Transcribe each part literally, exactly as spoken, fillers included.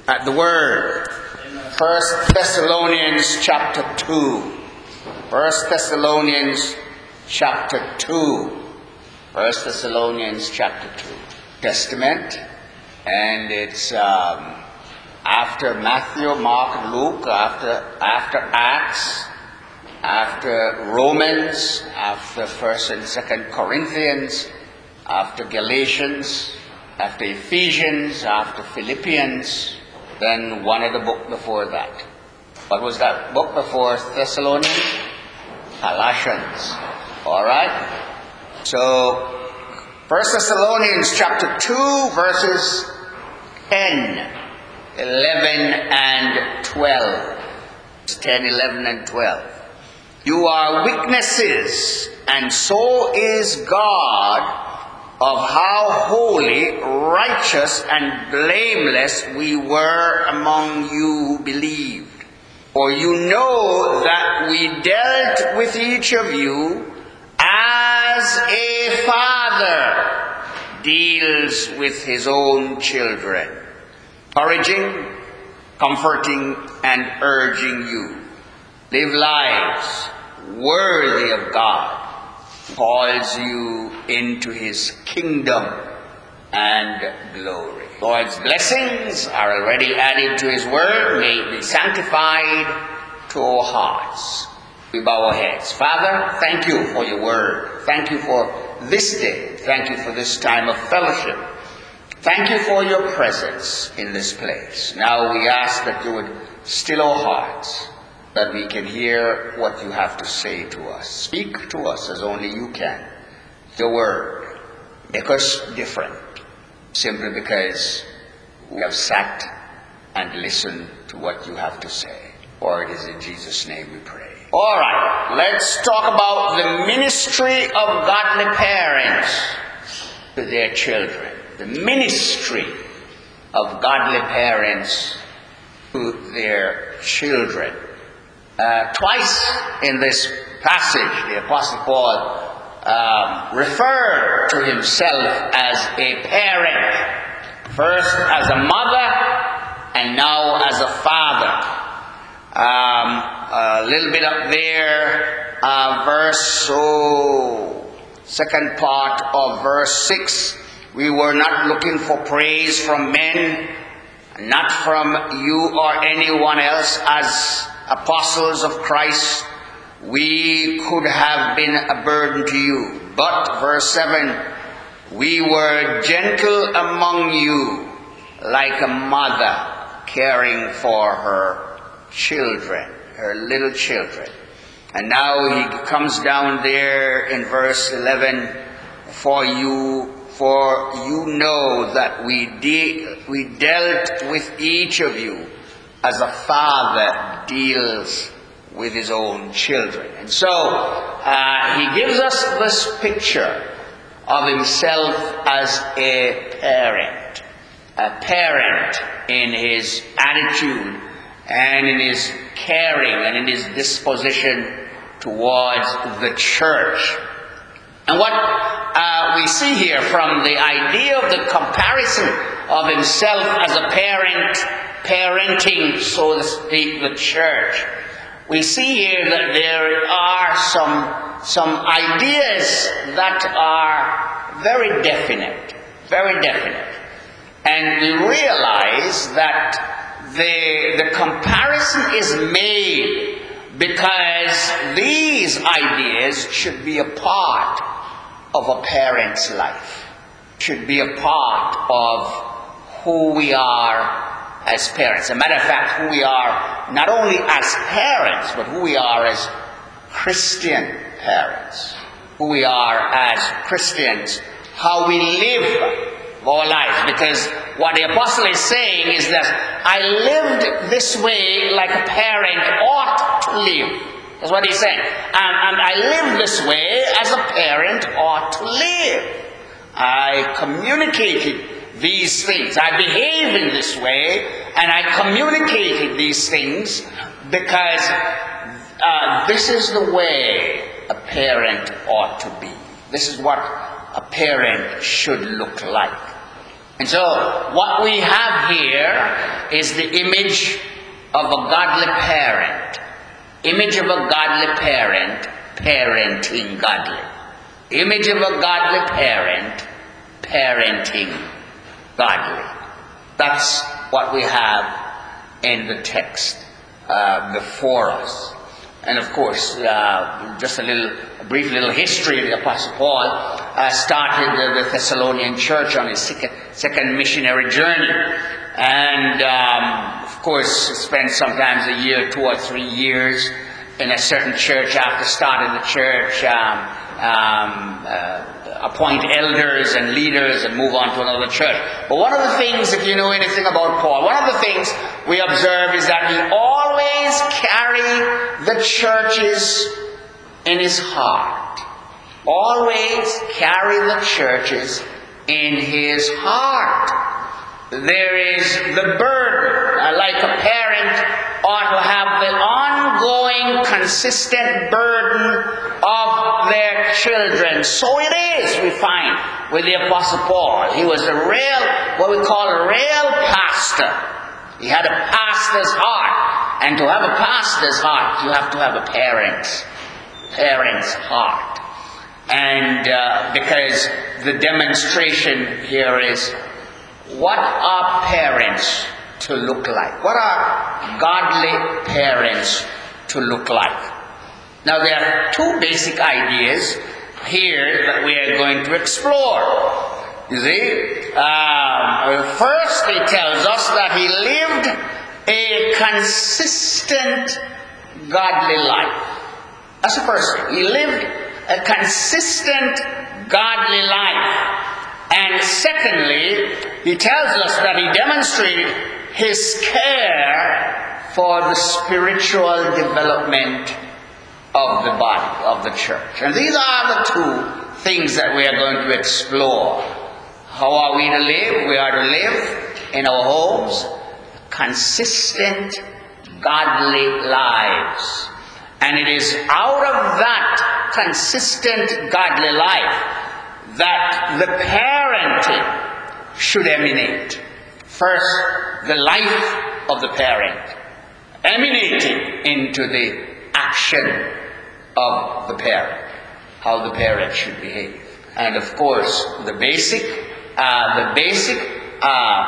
at the word. First Thessalonians chapter two. First Thessalonians chapter two. First Thessalonians chapter two. Testament, and it's um, after Matthew, Mark, Luke, after after Acts, after Romans, after First and Second Corinthians, after Galatians, after Ephesians, after Philippians, then one of the book before that. What was that book before Thessalonians? Colossians. All right. So, First Thessalonians chapter two, verses ten, eleven, and twelve. ten, eleven, and twelve. You are witnesses, and so is God, of how holy, righteous, and blameless we were among you who believed. For you know that we dealt with each of you as a father deals with his own children, encouraging, comforting, and urging you. Live lives worthy of God, who calls you into his kingdom and glory. Lord's blessings are already added to his word. May it be sanctified to our hearts. We bow our heads. Father, thank you for your word. Thank you for this day. Thank you for this time of fellowship. Thank you for your presence in this place. Now we ask that you would still our hearts, that we can hear what you have to say to us. Speak to us as only you can. Your word. Make us different, simply because we have sat and listened to what you have to say. For it is in Jesus' name we pray. All right, let's talk about the ministry of godly parents to their children. The ministry of godly parents to their children. Uh, twice in this passage, the Apostle Paul um, referred to himself as a parent. First as a mother, and now as a father. Um, a little bit up there, uh, verse, oh, second part of verse six. We were not looking for praise from men, not from you or anyone else as apostles of Christ. We could have been a burden to you. But, verse seven, we were gentle among you like a mother caring for her children, her little children. And now he comes down there in verse eleven, for you for you know that we de- we dealt with each of you as a father deals with his own children. And so uh, he gives us this picture of himself as a parent, a parent in his attitude and in his caring and in his disposition towards the church. And what uh, we see here from the idea of the comparison of himself as a parent, parenting, so to speak, the church, we see here that there are some, some ideas that are very definite, very definite. And we realize that The, the comparison is made because these ideas should be a part of a parent's life, should be a part of who we are as parents. As a matter of fact, who we are not only as parents, but who we are as Christian parents, who we are as Christians, how we live our lives. Because what the apostle is saying is that I lived this way like a parent ought to live. That's what he's saying. And, and I live this way as a parent ought to live. I communicated these things. I behave in this way, and I communicated these things because uh, this is the way a parent ought to be. This is what a parent should look like. And so what we have here is the image of a godly parent. Image of a godly parent, parenting godly. Image of a godly parent, parenting godly. That's what we have in the text uh, before us. And of course, uh, just a little, a brief little history. The Apostle Paul uh, started the, the Thessalonian church on his second, second missionary journey. And um, of course, spent sometimes a year, two or three years in a certain church. After starting the church, um, um, uh, appoint elders and leaders and move on to another church. But one of the things, if you know anything about Paul, one of the things we observe is that he always carried the churches in his heart. Always carry the churches in his heart. There is the burden, uh, like a parent ought to have the ongoing, consistent burden of their children. So it is, we find, with the Apostle Paul. He was a real, what we call a real pastor. He had a pastor's heart. And to have a pastor's heart, you have to have a parent's, parent's heart. And uh, because the demonstration here is, what are parents to look like? What are godly parents to look like? Now there are two basic ideas here that we are going to explore. You see, um, first he tells us that he lived a consistent godly life. That's the first thing. He lived a consistent godly life. And secondly, he tells us that he demonstrated his care for the spiritual development of the body, of the church. And these are the two things that we are going to explore. How are we to live? We are to live in our homes consistent, godly lives. And it is out of that consistent, godly life that the parenting should emanate. First, the life of the parent emanating into the action of the parent, how the parent should behave. And of course, the basic, uh, the basic uh,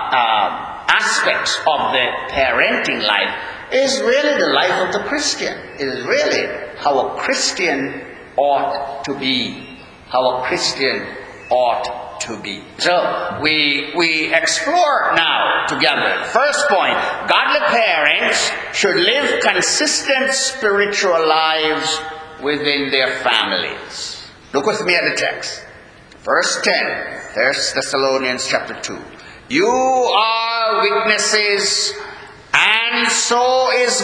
uh, aspects of the parenting life is really the life of the Christian. It is really how a Christian ought to be. How a Christian ought to be. So, we we explore now together. First point, godly parents should live consistent spiritual lives within their families. Look with me at the text. Verse ten, First Thessalonians chapter two. You are witnesses, and so is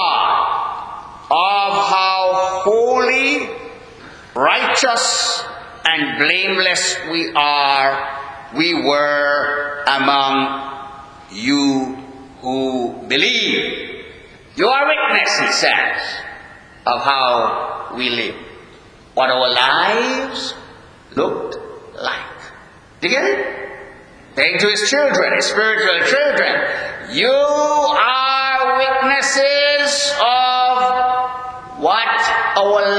God, of how holy, righteous, and blameless we are, we were among you who believe. You are witness, he says, of how we live, what our lives looked like. Do you get it? Saying to his children, his spiritual children, you are witnesses of what our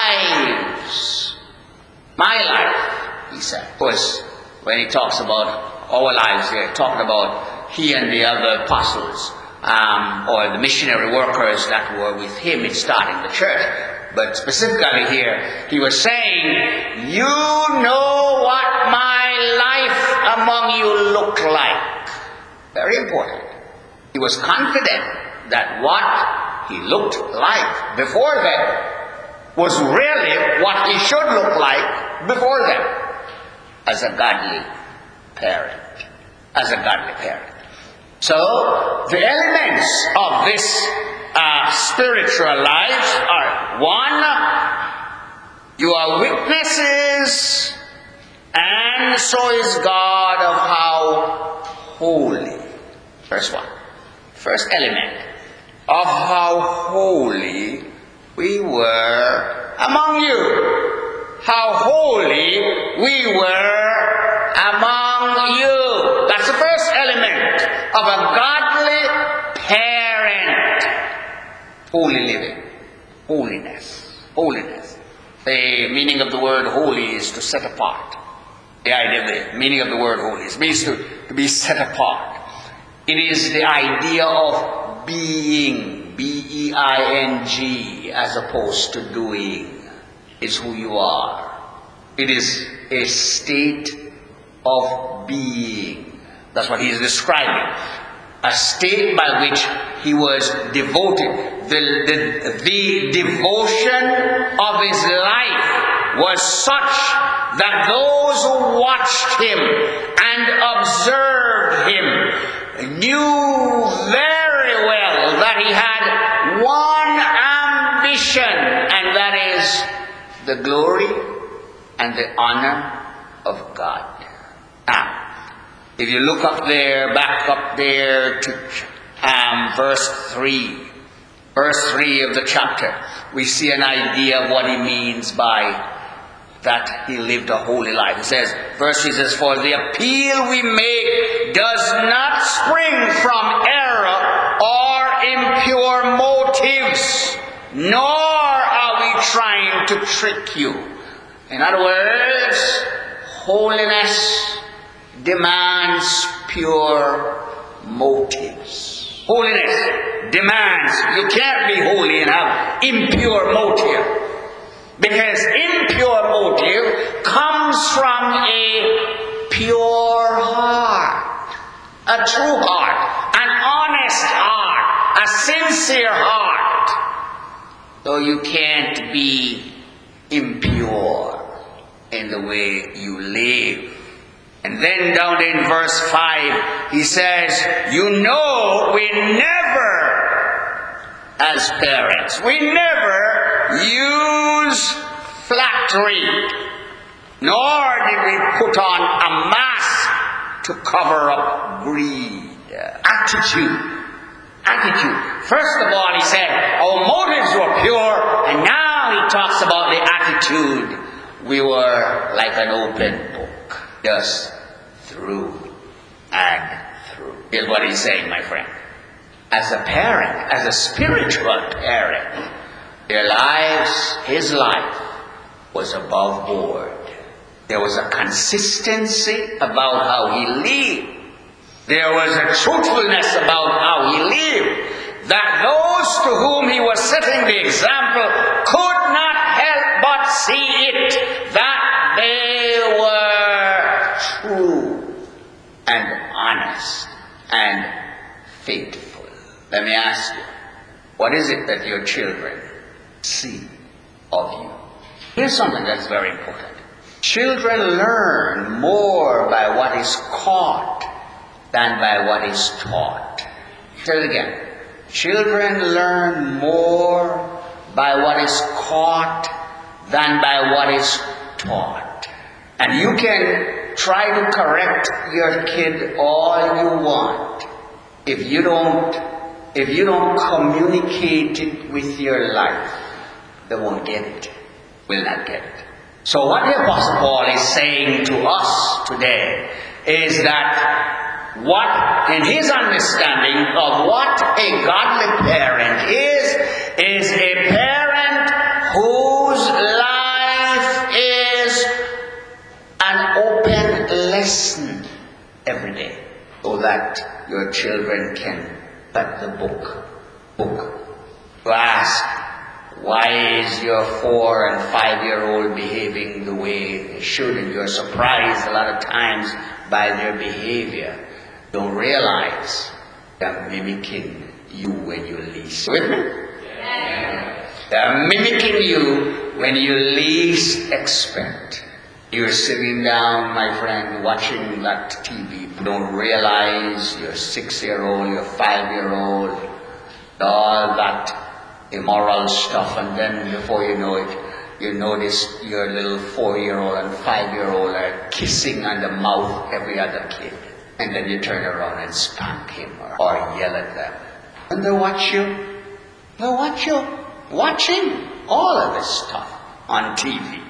lives, my life, he said. Of course, when he talks about our lives here, talking about he and the other apostles, um, or the missionary workers that were with him in starting the church. But specifically here, he was saying, you know what my life among you looked like. Very important. He was confident that what he looked like before them was really what he should look like before them, as a godly parent. As a godly parent. So, the elements of this uh, spiritual life are, one, you are witnesses, and so is God of how holy. First one. First element of how holy we were among you. How holy we were among you. That's the first element of a godly parent. Holy living. Holiness. Holiness. The meaning of the word holy is to set apart. The idea, the meaning of the word holy is means to, to be set apart. It is the idea of being, B E I N G, as opposed to doing, is who you are. It is a state of being. That's what he is describing. A state by which he was devoted. The, the, the devotion of his life was such that those who watched him and observed him knew very well that he had one ambition, and that is the glory and the honor of God. Now, if you look up there, back up there to um, verse three, verse three of the chapter, we see an idea of what he means by that he lived a holy life. It says, verse three says, for the appeal we make does not spring from error or impure motives, nor are we trying to trick you. In other words, holiness demands pure motives. Holiness demands, you can't be holy and have impure motive. Because impure motive comes from a pure heart, a true heart, an honest heart, a sincere heart. So you can't be impure in the way you live. And then down in verse five, he says, you know, we never, as parents, we never use flattery, nor did we put on a mask to cover up greed. Attitude. Attitude. First of all, he said, our motives were pure, and now he talks about the attitude. We were like an open book, just through and through. Here's what he's saying, my friend. As a parent, as a spiritual parent, their lives, his life, was above board. There was a consistency about how he lived. There was a truthfulness about how he lived, that those to whom he was setting the example could not help but see it, that they were true and honest and faithful. Let me ask you, what is it that your children see of you? Here's something that's very important. Children learn more by what is caught than by what is taught. Tell it again. Children learn more by what is caught than by what is taught. And you can try to correct your kid all you want. If you don't, if you don't communicate it with your life, they won't get it. Will not get it. So what the Apostle Paul is saying to us today is that what, in his understanding of what a godly parent is, is a parent whose life is an open lesson every day, so that your children can cut the book, book, to ask, why is your four and five-year-old behaving the way they should? And you're surprised a lot of times by their behavior. Don't realize they're mimicking you when you least. With me? Yeah. They're mimicking you when you least expect. You're sitting down, my friend, watching that T V. Don't realize your six-year-old, your five-year-old, all that immoral stuff, and then before you know it, you notice your little four-year-old and five-year-old are kissing on the mouth every other kid. And then you turn around and spank him or, or yell at them. And they watch you. They watch you. Watching all of this stuff on T V.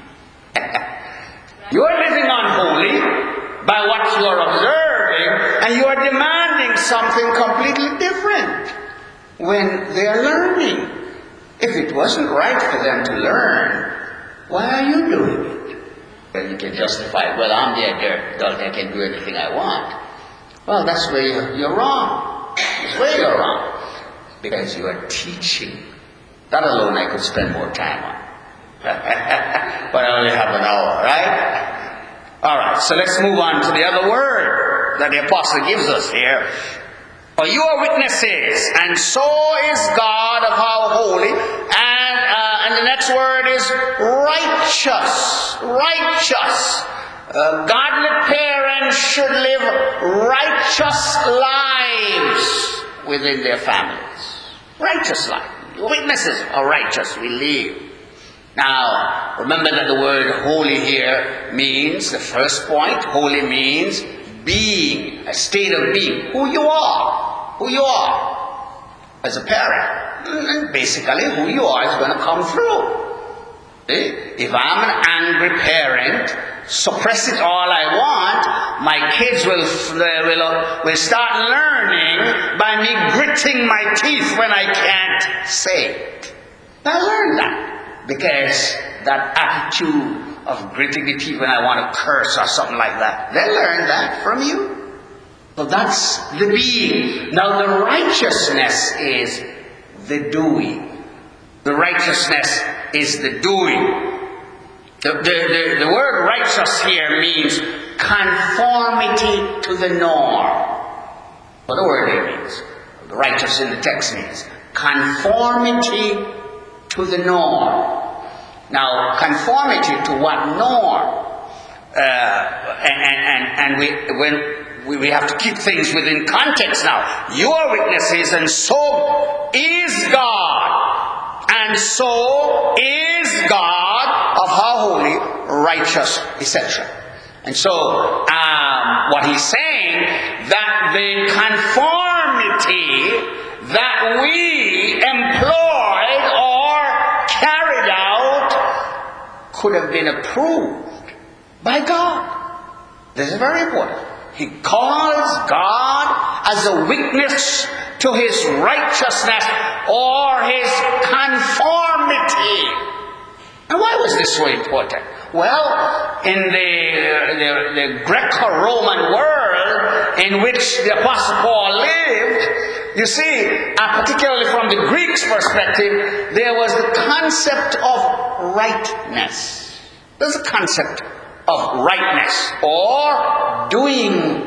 You are living unholy by what you are observing, and you are demanding something completely different. when they are learning. If it wasn't right for them to learn, why are you doing it? Well, you can justify, well, I'm the adult, I can do anything I want. Well, that's where you're, you're wrong. That's where you're wrong. Because you are teaching. That alone I could spend more time on. But I only have an hour, right? Alright, so let's move on to the other word that the apostle gives us here. For you are witnesses, and so is God of how holy. And, uh, and the next word is righteous. Righteous. Uh, godly parents should live righteous lives within their families. Righteous life. Witnesses are righteous. We live. Now, remember that the word holy here means, the first point, holy means being, a state of being. Who you are. Who you are. As a parent. And basically, who you are is going to come through. If I'm an angry parent, suppress it all I want, my kids will, will, will start learning by me gritting my teeth when I can't say it. Now learn that, because that attitude of gritting the teeth when I want to curse or something like that, they learn that from you. So that's the being. Now the righteousness is the doing. The righteousness is the doing. The, the, the, the word righteous here means conformity to the norm. What the word here means. The righteous in the text means conformity to the norm. Now, conformity to what norm? Uh, and, and, and we, when we, we have to keep things within context now. You are witnesses, and so is God. And so is God of how holy, righteous, et cetera. And so, um, what he's saying, that the conformity that we employed or carried out could have been approved by God. This is very important. He calls God as a witness to his righteousness or his conformity. And why was this so important? Well, in the, the, the Greco-Roman world in which the Apostle Paul lived, you see, uh, particularly from the Greeks' perspective, there was the concept of rightness. There's a concept of rightness, or doing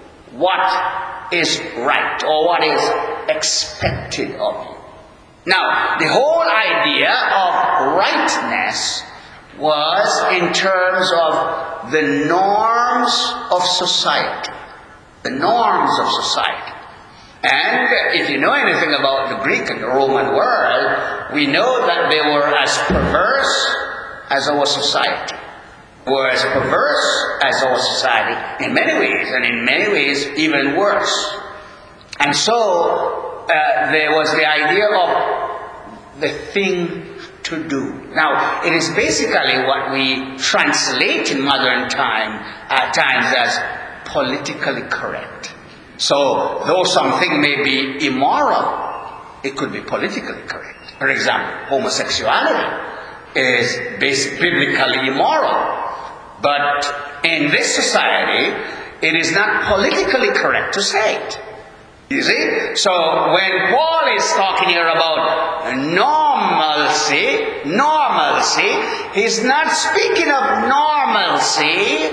what is right, or what is expected of you. Now, the whole idea of rightness was in terms of the norms of society. The norms of society. And if you know anything about the Greek and the Roman world, we know that they were as perverse as our society. Were as perverse as our society in many ways, and in many ways even worse. And so uh, there was the idea of the thing to do. Now, it is basically what we translate in modern time at times as politically correct. So, though something may be immoral, it could be politically correct. For example, homosexuality is basic, biblically immoral. But in this society, it is not politically correct to say it. You see? So when Paul is talking here about normalcy, normalcy, he's not speaking of normalcy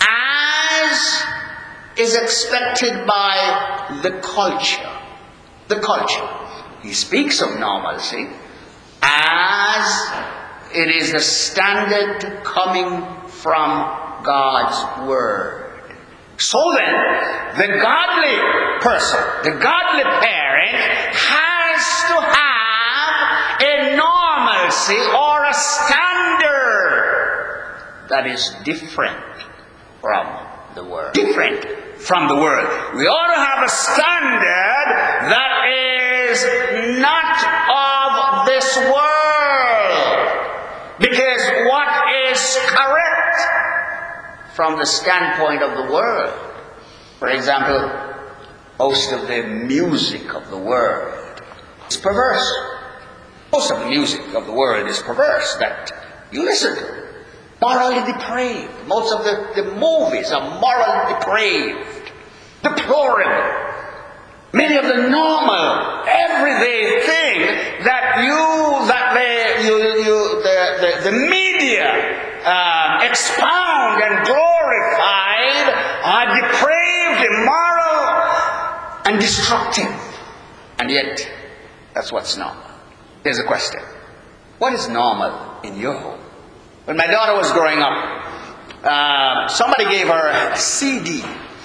as is expected by the culture. The culture. He speaks of normalcy as it is the standard coming from God's Word. So then, the godly person, the godly parent, has to have a normalcy or a standard that is different from the world. Different from the world. We ought to have a standard that is not of this world. Because what is correct from the standpoint of the world, for example, most of the music of the world, It's perverse. Most of the music of the world is perverse that you listen to. Morally depraved. Most of the, the movies are morally depraved. Deplorable. Many of the normal, everyday thing that you, that they, you, you, the, the, the media uh, expound and glorified are depraved, immoral, and destructive. And yet, that's what's normal. Here's a question. What is normal in your home? When my daughter was growing up, uh, somebody gave her a C D.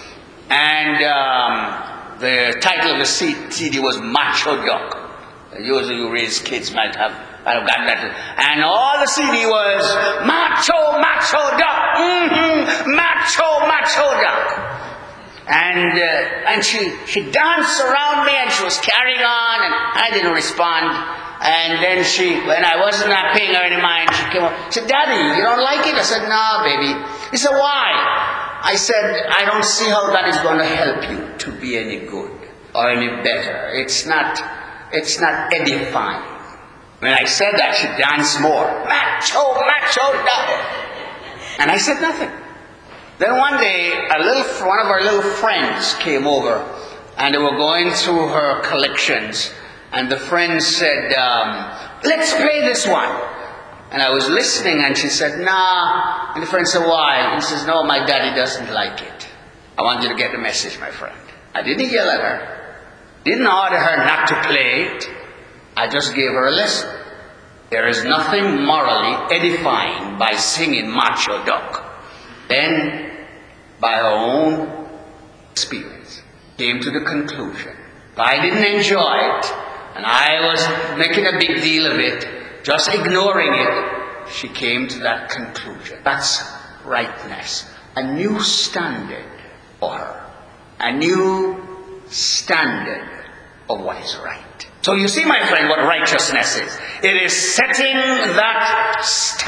And um, the title of the C D was Macho Duck. Usually you raise kids might have, might have gotten that. And all the C D was Macho, Macho Duck. Mm-hmm, Macho, Macho Duck. And uh, and she, she danced around me and she was carrying on and I didn't respond. And then she, when I wasn't not paying her any mind, she came up. She said, Daddy, you don't like it? I said, no, baby. He said, why? I said, I don't see how that is going to help you to be any good or any better. It's not, it's not edifying. When I said that, she danced more. Macho, macho, duck. And I said nothing. Then one day, a little, one of our little friends came over and they were going through her collections. And the friend said, um, let's play this one. And I was listening and she said, nah. And the friend said, why? And he says, no, my daddy doesn't like it. I want you to get the message, my friend. I didn't yell at her. Didn't order her not to play it. I just gave her a lesson. There is nothing morally edifying by singing Macho Duck. Then, by her own experience, came to the conclusion. I didn't enjoy it. And I was making a big deal of it, just ignoring it. She came to that conclusion. That's rightness. A new standard for her. A new standard of what is right. So you see, my friend, what righteousness is. It is setting that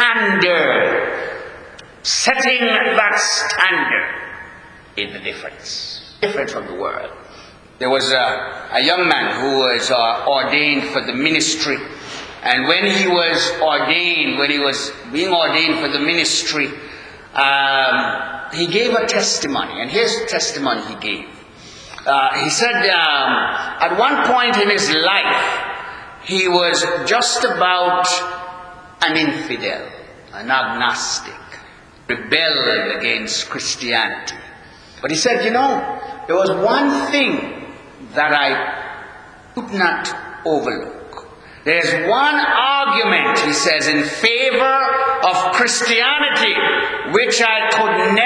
standard. Setting that standard in the difference. Different from the world. There was a, a young man who was uh, ordained for the ministry. And when he was ordained, when he was being ordained for the ministry, um, he gave a testimony. And here's the testimony he gave. Uh, he said um, at one point in his life, he was just about an infidel, an agnostic, rebelled against Christianity. But he said, you know, there was one thing that I could not overlook. There's one argument, he says, in favor of Christianity, which I could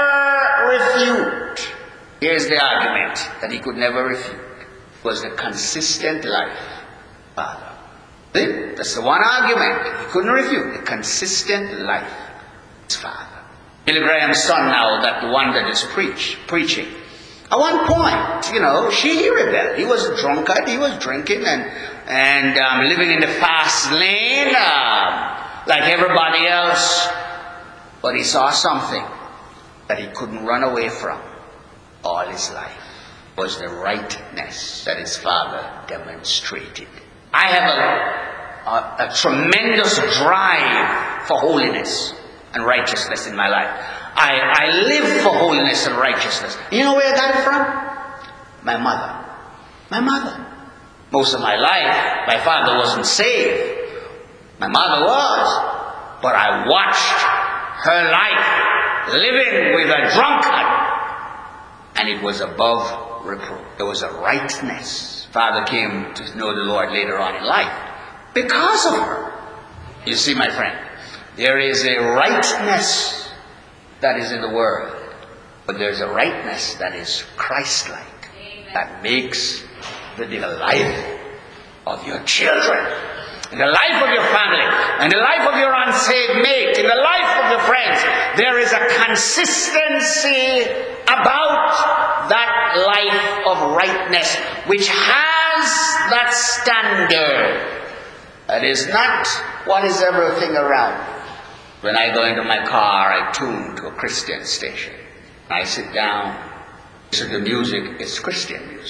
never refute. Here's the argument that he could never refute. It was the consistent life. Father. See? That's the one argument he couldn't refute. The consistent life. His father. Billy Graham's son now, that the one that is preach, preaching. At one point, you know, she rebelled. He was a drunkard. He was drinking and and um, living in the fast lane uh, like everybody else. But he saw something that he couldn't run away from all his life. It was the rightness that his father demonstrated. I have a, a, a tremendous drive for holiness and righteousness in my life. I, I live for holiness and righteousness. You know where I got it from? My mother. My mother. Most of my life, my father wasn't saved. My mother was. But I watched her life living with a drunkard. And it was above reproof. There was a rightness. Father came to know the Lord later on in life because of her. You see, my friend, there is a rightness that is in the world, but there's a rightness that is Christ-like. Amen. That makes the, the life of your children, in the life of your family, in the life of your unsaved mate, in the life of your friends, there is a consistency about that life of rightness, which has that standard. That is not what is everything around. When I go into my car, I tune to a Christian station. I sit down, listen to music, it's Christian music.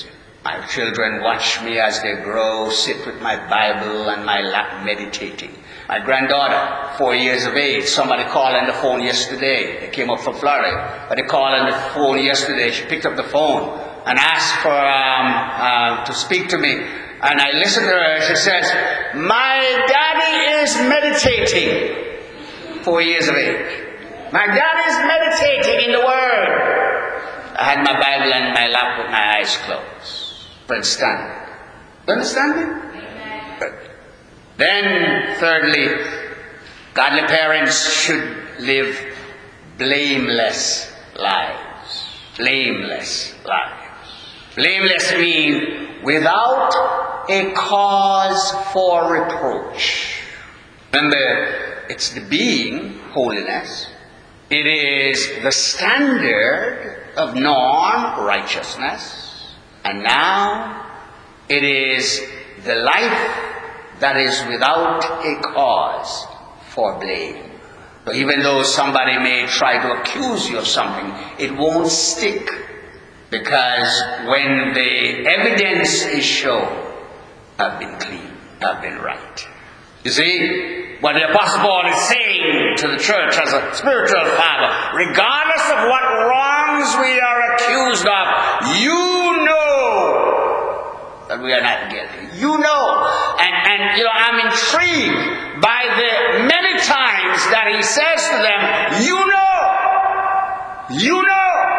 My children watch me as they grow, sit with my Bible and my lap meditating. My granddaughter, four years of age, somebody called on the phone yesterday. They came up from Florida, but they called on the phone yesterday. She picked up the phone and asked for um, uh, to speak to me. And I listened to her. She says, my daddy is meditating. Four years of age. My daddy is meditating in the Word. I had my Bible in my lap with my eyes closed. Friends, stand. You understand me? Good. Then, thirdly, godly parents should live blameless lives. Blameless lives. Blameless means without a cause for reproach. Remember, it's the being, holiness. It is the standard of norm, righteousness. And now, it is the life that is without a cause for blame. So even though somebody may try to accuse you of something, it won't stick. Because when the evidence is shown, I've been clean, I've been right. You see, what the Apostle Paul is saying to the church as a spiritual father, regardless of what wrongs we are accused of, you know that we are not guilty. You know. And, and you know, I'm intrigued by the many times that he says to them, you know, you know.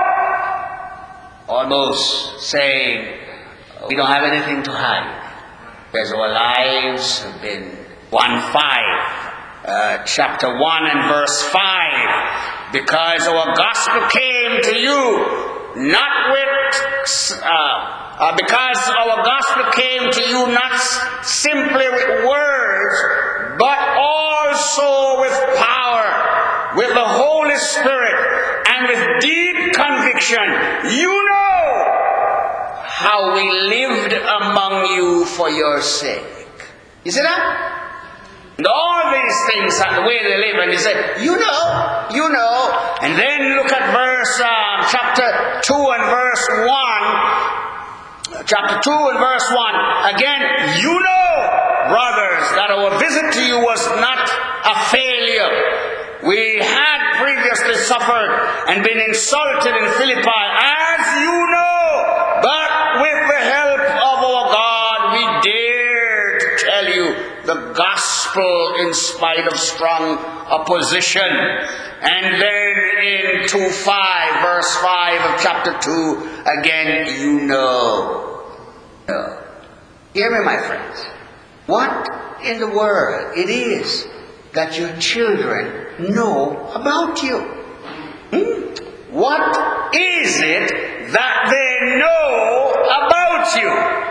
Almost saying, we don't have anything to hide. Because our lives have been one five. Uh, chapter one and verse five. Because our gospel came to you, not with... Uh, Uh, because our gospel came to you not s- simply with words, but also with power, with the Holy Spirit, and with deep conviction. You know how we lived among you for your sake. You see that? And all these things are the way they live, and he said, you know, you know. And then look at verse, uh, chapter two and verse one. Chapter two and verse one. Again, you know, brothers, that our visit to you was not a failure. We had previously suffered and been insulted in Philippi, as you know. But with the help of our God, we dare to tell you the gospel in spite of strong opposition. And then in two five, verse five of chapter two, again, you know. No. Hear me, my friends. What in the world it is that your children know about you? Hmm? What is it that they know about you?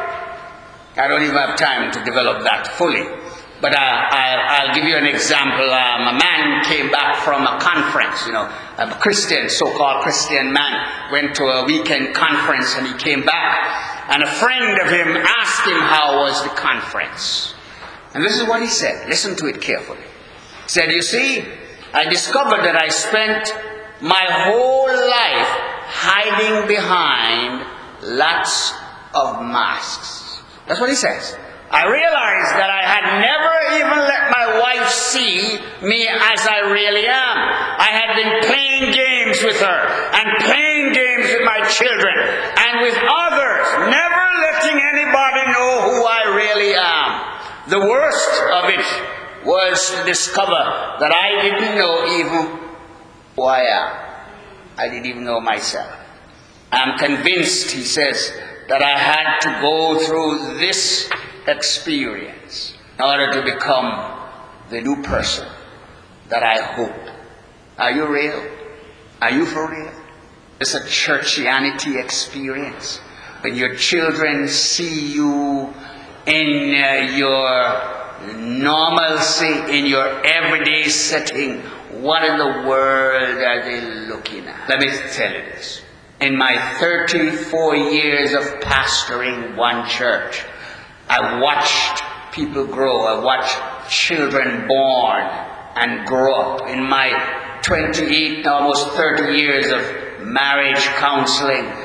I don't even have time to develop that fully. But uh, I'll, I'll give you an example. Um, a man came back from a conference, you know, a Christian, so-called Christian man, went to a weekend conference and he came back. And a friend of him asked him how was the conference. And this is what he said. Listen to it carefully. He said, you see, I discovered that I spent my whole life hiding behind lots of masks. That's what he says. I realized that I had never even let my wife see me as I really am. I had been playing games with her and playing games with my children and with others, never letting anybody know who I really am. The worst of it was to discover that I didn't know even who I am. I didn't even know myself. I'm convinced, he says, that I had to go through this experience in order to become the new person that I hope. Are you real? Are you for real? It's a churchianity experience. When your children see you in uh, your normalcy, in your everyday setting, what in the world are they looking at? Let me tell you this. In my thirty-four years of pastoring one church, I watched people grow. I watched children born and grow up. In my twenty-eight, almost thirty years of marriage counseling,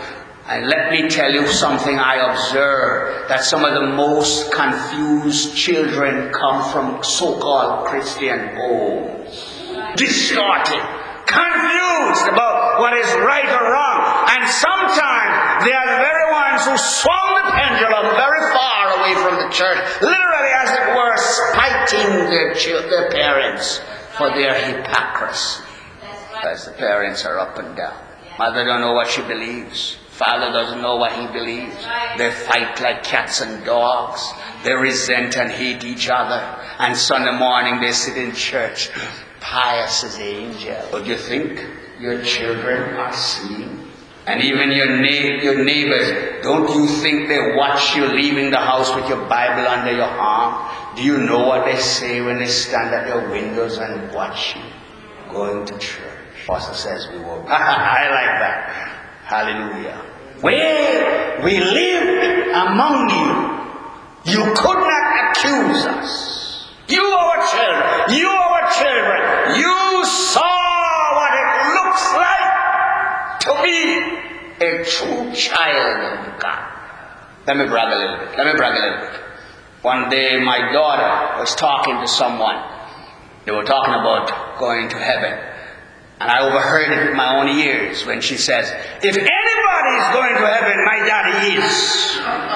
And let me tell you something I observe, that some of the most confused children come from so-called Christian homes. Distorted, confused about what is right or wrong. And sometimes they are the very ones who swung the pendulum very far away from the church, literally as it were spiting their, their parents for their hypocrisy. Because the parents are up and down. Mother don't know what she believes. Father doesn't know what he believes. They fight like cats and dogs. They resent and hate each other. And Sunday morning they sit in church, pious as angels. But you think your children are seeing? And even your, na- your neighbors, don't you think they watch you leaving the house with your Bible under your arm? Do you know what they say when they stand at their windows and watch you going to church? Pastor says we will. I like that. Hallelujah. Where we lived among you, you could not accuse us. You our children, you our children, you saw what it looks like to be a true child of God. Let me brag a little bit. Let me brag a little bit. One day my daughter was talking to someone. They were talking about going to heaven. And I overheard it with my own ears when she says, if anybody is going to heaven, my daddy is.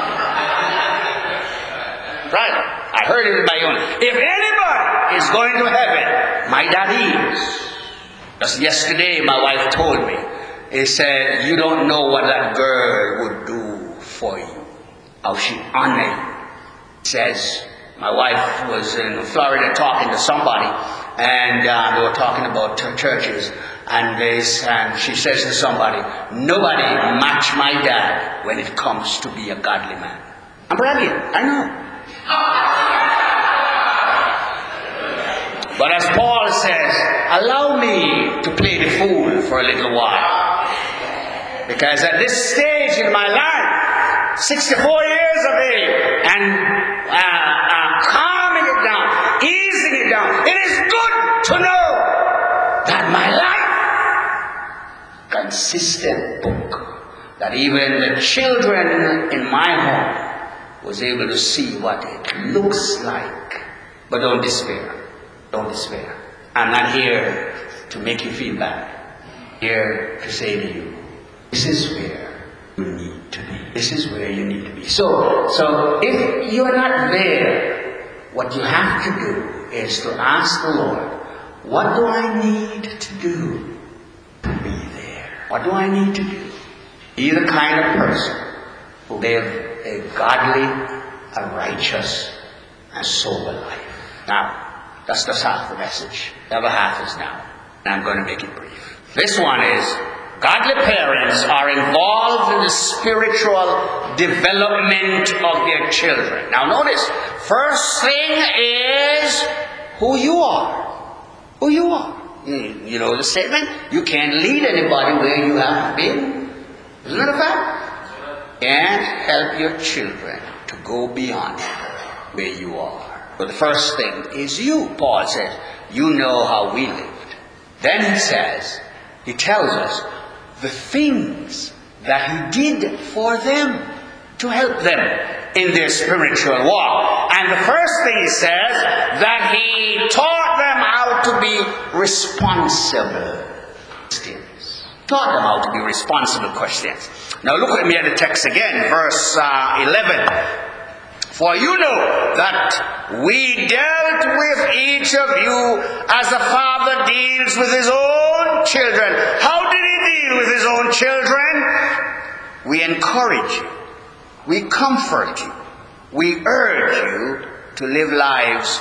Right? I heard it with my own. If anybody is going to heaven, my daddy is. Just yesterday, my wife told me, he said, you don't know what that girl would do for you. How she honored you. Says, my wife was in Florida talking to somebody, and uh, they were talking about t- churches, and, they, and she says to somebody, nobody match my dad when it comes to be a godly man. I'm bragging, I know. But as Paul says, allow me to play the fool for a little while. Because at this stage in my life, sixty-four years of age, and uh, uh, calming it down, easing it down, it is good to know that my life, consistent book, that even the children in my home was able to see what it looks like. But don't despair. Don't despair. I'm not here to make you feel bad. I'm here to say to you, this is where you need to be. This is where you need to be. So, so if you're not there, what you have to do is to ask the Lord, what do I need to do to be there? What do I need to do? Be the kind of person who live a godly, a righteous, and sober life. Now, that's just half the message. The other half is now. And I'm going to make it brief. This one is, godly parents are involved in the spiritual development of their children. Now notice, first thing is who you are. Who you are. You know the statement? You can't lead anybody where you have been. Isn't that a fact? Can't help your children to go beyond where you are. But the first thing is you. Paul says, you know how we lived. Then he says, he tells us the things that he did for them to help them in their spiritual walk. And the first thing he says, that he taught them how to be responsible Christians. Taught them how to be responsible Christians. Now look at me at the text again, verse uh, eleven. For you know that we dealt with each of you as a father deals with his own children. How did he deal with his own children? We encourage you. We comfort you. We urge you to live lives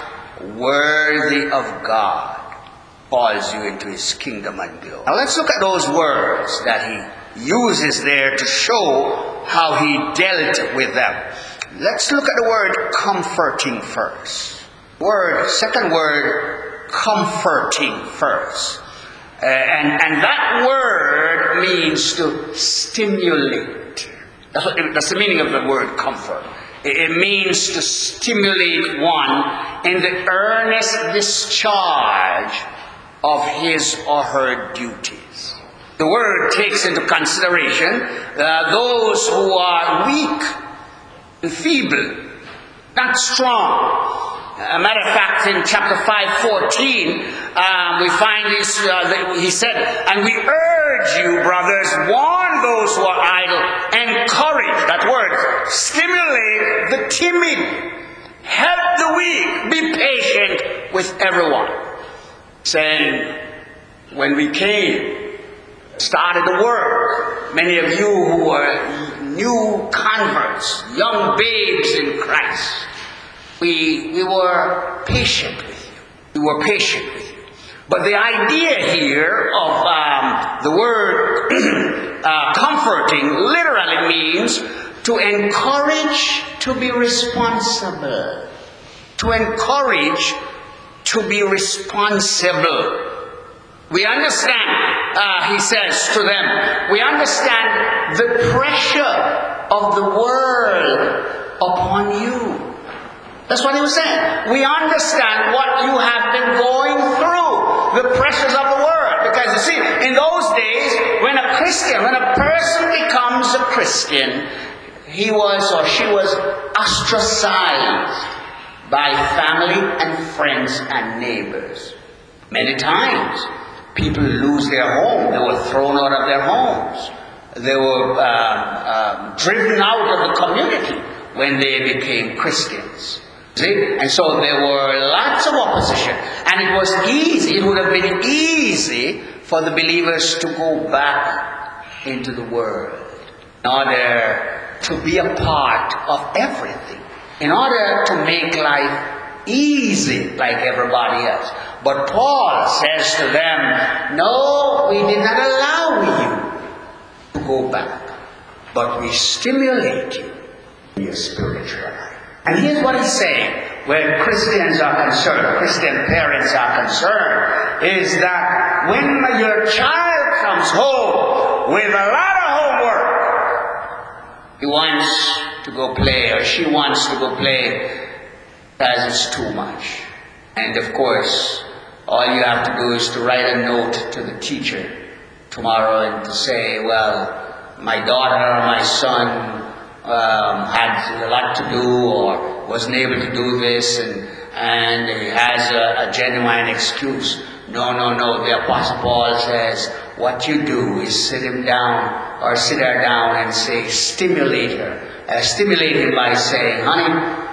worthy of God. Calls you into his kingdom and glory. Now let's look at those words that he uses there to show how he dealt with them. Let's look at the word comforting first. Word, second word, comforting first. Uh, and, and that word means to stimulate. That's, what, that's the meaning of the word comfort. It, it means to stimulate one in the earnest discharge of his or her duties. The word takes into consideration uh, those who are weak and feeble, not strong. A matter of fact, in chapter five fourteen, um, we find this, uh, he said, and we urge you, brothers, warn those who are idle, encourage, that word, stimulate the timid, help the weak, be patient with everyone. Saying, when we came, started the work, many of you who were new converts, young babes in Christ, We, we were patient with you. We were patient with you. But the idea here of um, the word uh, comforting literally means to encourage to be responsible. To encourage to be responsible. We understand, uh, he says to them, we understand the pressure of the world upon you. That's what he was saying. We understand what you have been going through, the pressures of the world. Because you see, in those days, when a Christian, when a person becomes a Christian, he was or she was ostracized by family and friends and neighbors. Many times, people lose their home. They were thrown out of their homes. They were uh, uh, driven out of the community when they became Christians. See? And so there were lots of opposition. And it was easy, it would have been easy for the believers to go back into the world in order to be a part of everything, in order to make life easy like everybody else. But Paul says to them, no, we did not allow you to go back, but we stimulate you in your spiritual life. And here's what he's saying, where Christians are concerned, Christian parents are concerned, is that when your child comes home with a lot of homework, he wants to go play, or she wants to go play, as it's too much. And of course, all you have to do is to write a note to the teacher tomorrow and to say, well, my daughter or my son Um, had a lot to do or wasn't able to do this, and, and he has a, a genuine excuse. No, no, no. The Apostle Paul says, what you do is sit him down or sit her down and say, stimulate her. Uh, stimulate him by saying, honey,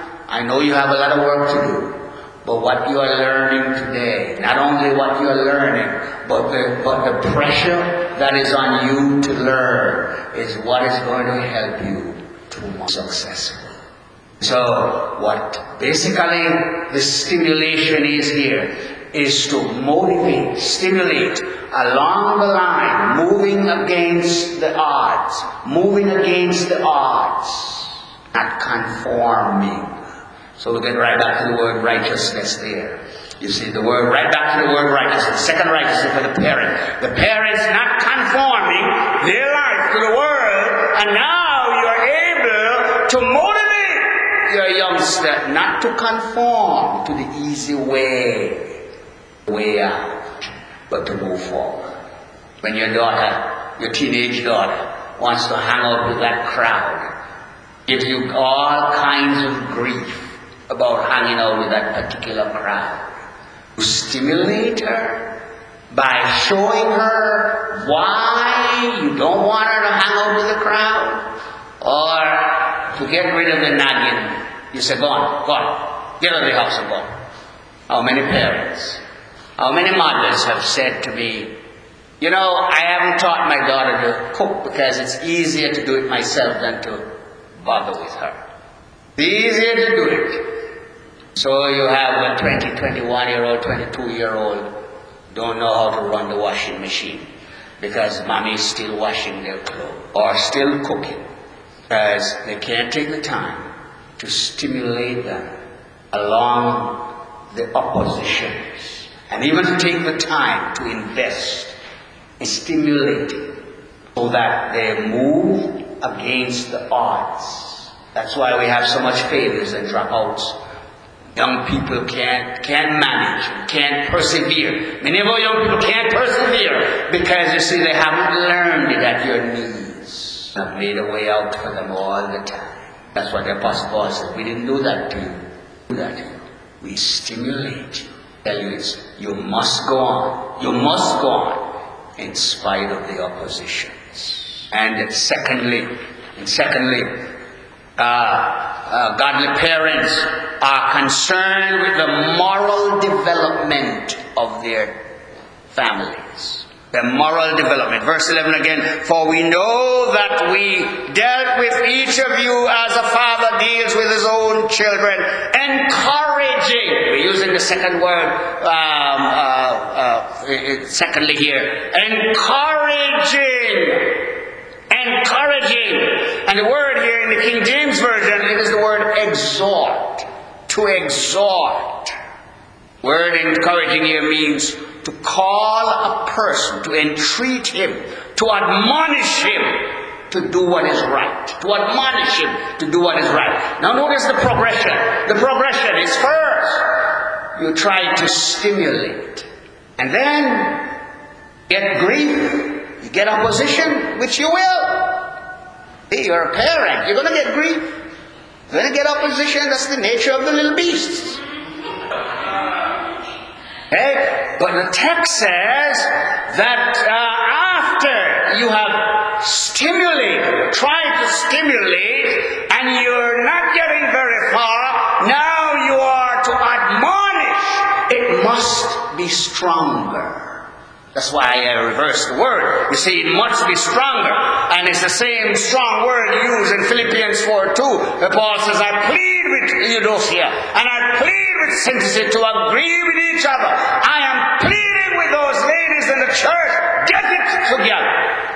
I know you have a lot of work to do, but what you are learning today, not only what you are learning, but the, but the pressure that is on you to learn is what is going to help you to be successful. So what basically the stimulation is here is to motivate, stimulate along the line, moving against the odds, moving against the odds, not conforming. So we get right back to the word righteousness there. You see, the word, right back to the word righteousness. Second righteousness for the parent. The parents not conforming their life to the world, and now you're able to motivate your youngster not to conform to the easy way, way out, but to move forward. When your daughter, your teenage daughter, wants to hang out with that crowd, gives you all kinds of grief about hanging out with that particular crowd, you stimulate her by showing her why you don't want her to hang out with the crowd, or to get rid of the nagging. You say, go on, go on, get out of the house and go. How many parents, how many mothers have said to me, you know, I haven't taught my daughter to cook because it's easier to do it myself than to bother with her. It's easier to do it. So you have a twenty, twenty-one-year-old, twenty-two-year-old don't know how to run the washing machine because mommy is still washing their clothes or still cooking, because they can't take the time to stimulate them along the oppositions, and even to take the time to invest in stimulating so that they move against the odds. That's why we have so much failures and dropouts Young people can't, can't manage, can't persevere. Many of our young people can't persevere because, you see, they haven't learned it at your knees. I've made a way out for them all the time. That's what the Apostle Paul said. We didn't do that to you. We do that to you. We stimulate you. Tell you it's, you must go on. You must go on in spite of the oppositions. And secondly, and secondly, uh, uh, godly parents are concerned with the moral development of their families. The moral development. Verse eleven again. For we know that we dealt with each of you as a father deals with his own children, encouraging. We're using the second word, um, uh, uh, secondly here. Encouraging. Encouraging. And the word here in the King James Version, it is the word exhort. To exhort. Word encouraging here means to call a person, to entreat him, to admonish him to do what is right. To admonish him to do what is right. Now notice the progression. The progression is first, you try to stimulate. And then, get grief. You get opposition, which you will. Hey, you're a parent. You're going to get grief. You're going to get opposition. That's the nature of the little beasts. Okay? But the text says that uh, after you have stimulated, tried to stimulate, and you're not getting very far, now you are to admonish. It must be stronger. That's why I reversed the word. You see, it must be stronger. And it's the same strong word used in Philippians four two. Where Paul says, I plead with Euodia and I plead with Syntyche to agree with each other. I am pleading with those ladies in the church. Get it together.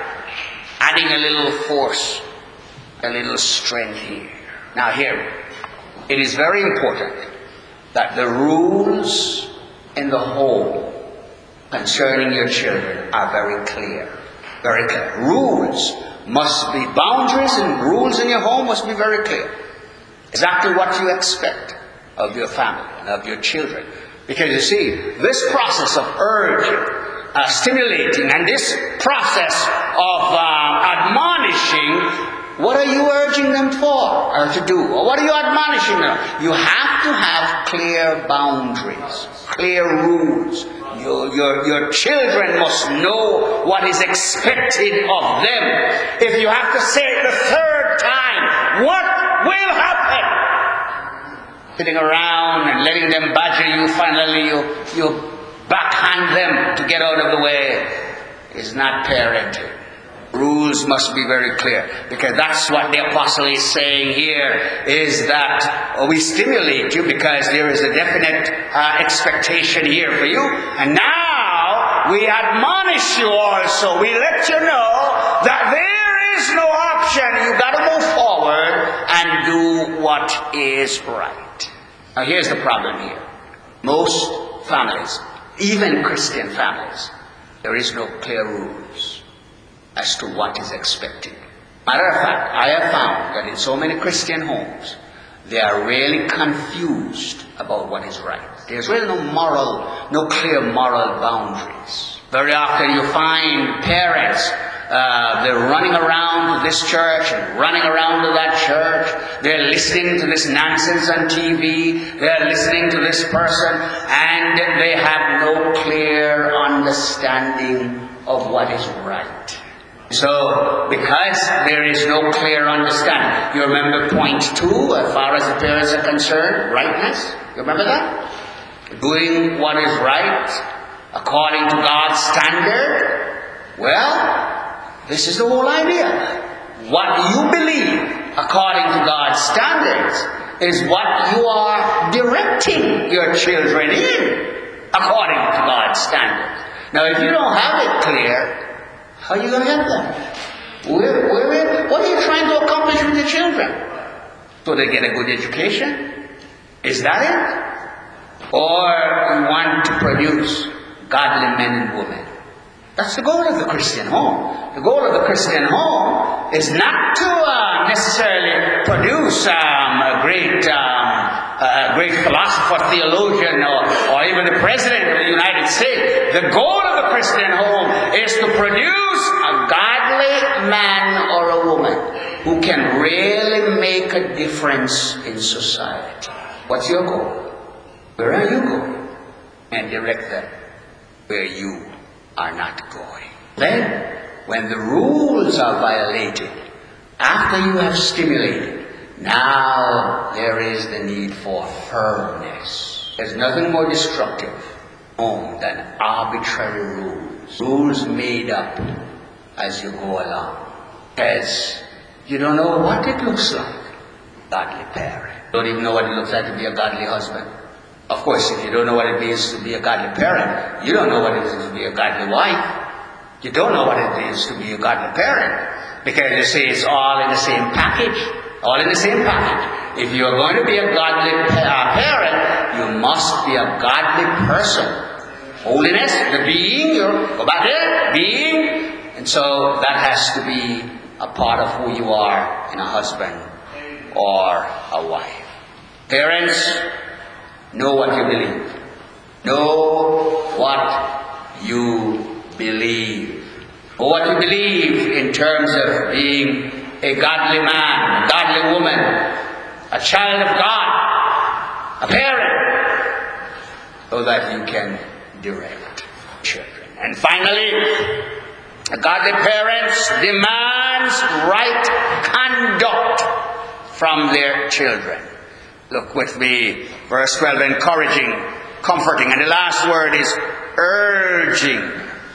Adding a little force, a little strength here. Now here, it is very important that the rules in the home concerning your children are very clear. Very clear. Rules must be, boundaries and rules in your home must be very clear. Exactly what you expect of your family and of your children. Because you see, this process of urging, uh, stimulating, and this process of uh, admonishing, what are you urging them for or to do? Or what are you admonishing them? You have to have clear boundaries, clear rules. Your, your, your children must know what is expected of them. If you have to say it the third time, what will happen? Sitting around and letting them badger you, finally you, you backhand them to get out of the way is not parenting. Rules must be very clear, because that's what the apostle is saying here, is that oh, we stimulate you because there is a definite uh, expectation here for you, and now we admonish you also. We let you know that there is no option. You got to move forward and do what is right. Now here's the problem here. Most families, even Christian families, there is no clear rules as to what is expected. Matter of fact, I have found that in so many Christian homes, they are really confused about what is right. There's really no moral, no clear moral boundaries. Very often you find parents, uh, they're running around to this church and running around to that church. They're listening to this nonsense on T V. They're listening to this person, and they have no clear understanding of what is right. So, because there is no clear understanding, you remember point two, as far as the parents are concerned, rightness? You remember that? Doing what is right according to God's standard. Well, this is the whole idea. What you believe according to God's standards is what you are directing your children in according to God's standards. Now, if you don't have it clear, how are you going to get that? Where, where, where, what are you trying to accomplish with your children? So they get a good education? Is that it? Or you want to produce godly men and women? That's the goal of the Christian home. The goal of the Christian home is not to uh, necessarily produce um, a great um, uh, a great philosopher, theologian, or, or even the president of the United States. The goal of the Christian home is to produce a godly man or a woman who can really make a difference in society. What's your goal? Where are you going? And direct them where you are not going. Then, when the rules are violated, after you have stimulated, now there is the need for firmness. There's nothing more destructive home than arbitrary rules. Rules made up as you go along. Because you don't know what it looks like. Godly parent. You don't even know what it looks like to be a godly husband. Of course, if you don't know what it means to be a godly parent, you don't know what it is to be a godly wife. You don't know what it is to be a godly parent. Because you see, it's all in the same package. All in the same package. If you are going to be a godly uh, parent, you must be a godly person. Holiness, the being, you go back there, being. And so that has to be a part of who you are in a husband or a wife. Parents, know what you believe. Know what you believe. Know what you believe in terms of being a godly man, a godly woman, a child of God, a parent, so that you can direct children. And finally, a godly parents demands right conduct from their children. Look with me, verse twelve, encouraging, comforting. And the last word is urging.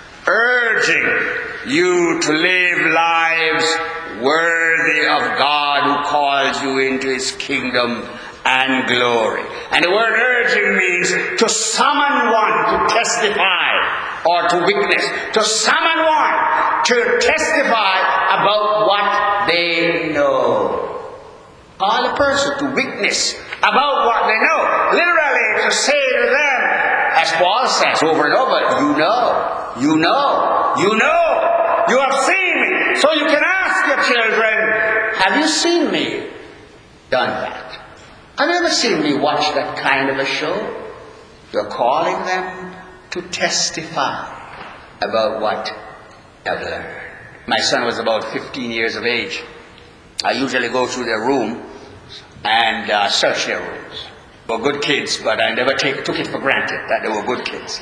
Urging you to live lives worthy of God who calls you into His kingdom and glory. And the word urging means to summon one to testify or to witness. To summon one to testify about what they know. Call a person to witness about what they know. Literally to say to them, as Paul says over and over, you know, you know, you know, you have seen me. So you can ask your children, have you seen me done that? Have you ever seen me watch that kind of a show? You're calling them to testify about what they've learned. My son was about fifteen years of age. I usually go through their room and uh, search their rooms. They were good kids, but I never take, took it for granted that they were good kids.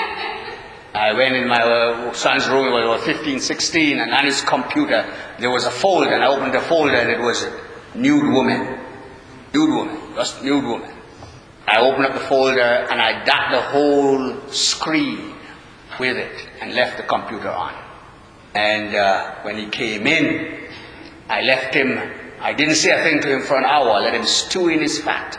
I went in my uh, son's room when he was fifteen, sixteen, and on his computer there was a folder, and I opened the folder and it was nude woman. Nude woman, just nude woman. I opened up the folder and I dot the whole screen with it and left the computer on. And uh, when he came in, I left him, I didn't say a thing to him for an hour, I let him stew in his fat.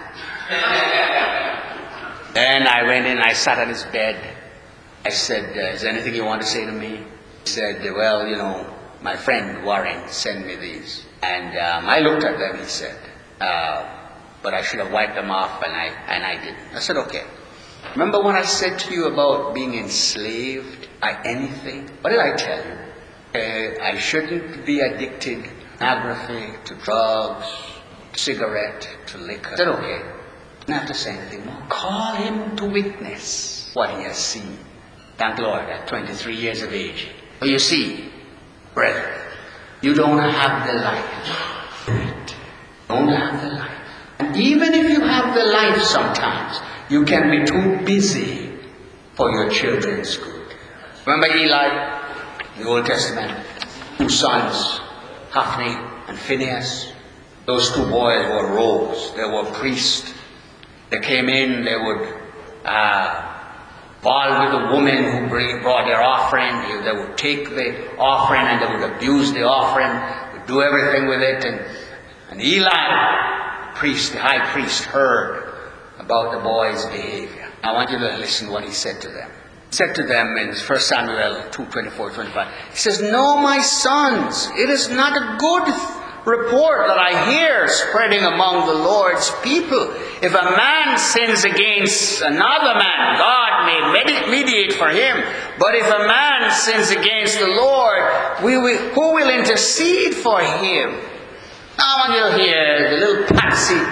Then I went in, I sat on his bed. I said, uh, is there anything you want to say to me? He said, well, you know, my friend Warren sent me these. And um, I looked at them, he said, uh, but I should have wiped them off, and I, and I didn't. I said, okay. Remember when I said to you about being enslaved by anything? What did I tell you? Uh, I shouldn't be addicted to pornography, to drugs, to cigarette, to liquor. I said, okay. Don't have to say anything more. Call him to witness what he has seen. Thank Lord, at twenty-three years of age. But you see, brethren, you don't have the life. You don't have the life. And even if you have the life sometimes, you can be too busy for your children's good. Remember Eli, in the Old Testament, two sons, Hophni and Phinehas. Those two boys were rogues. They were priests. They came in, they would uh, fall with the women who bring, brought their offering. They would take the offering and they would abuse the offering, would do everything with it. And, and Eli, priest, the high priest, heard about the boys' behavior. I want you to listen to what he said to them. He said to them in First Samuel two, twenty-four, twenty-five, he says, no, my sons, it is not a good report that I hear spreading among the Lord's people. If a man sins against another man, God may mediate for him. But if a man sins against the Lord, we will, who will intercede for him? Now I want you to hear the little patsy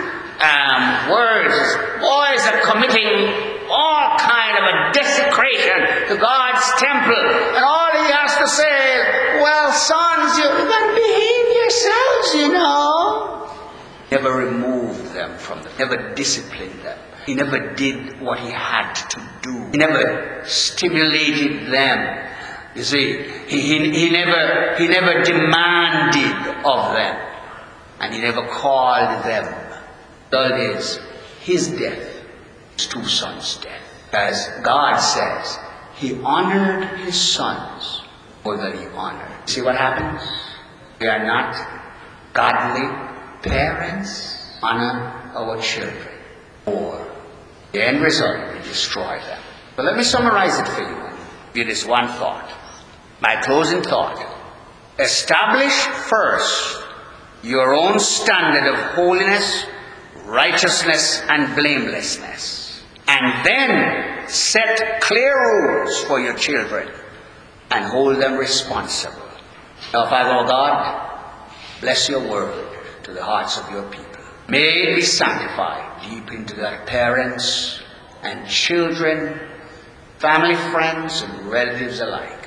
um, words. Boys are committing all kind of a desecration to God's temple. And all he has to say is, well, sons, you've got to behave yourselves, you know. Never removed them from them. Never disciplined them. He never did what he had to do. He never stimulated them. You see, he, he, he, never, he never demanded of them. And he never called them. All it is, his death, his two sons' death. As God says, he honored his sons more than he honored. See what happens? We are not godly parents. Honor our children. Or the end result, we destroy them. But let me summarize it for you. Give this one thought. My closing thought. Establish first your own standard of holiness, righteousness, and blamelessness. And then set clear rules for your children and hold them responsible. Now, Father God, bless your word to the hearts of your people. May it be sanctified deep into their parents and children, family, friends, and relatives alike.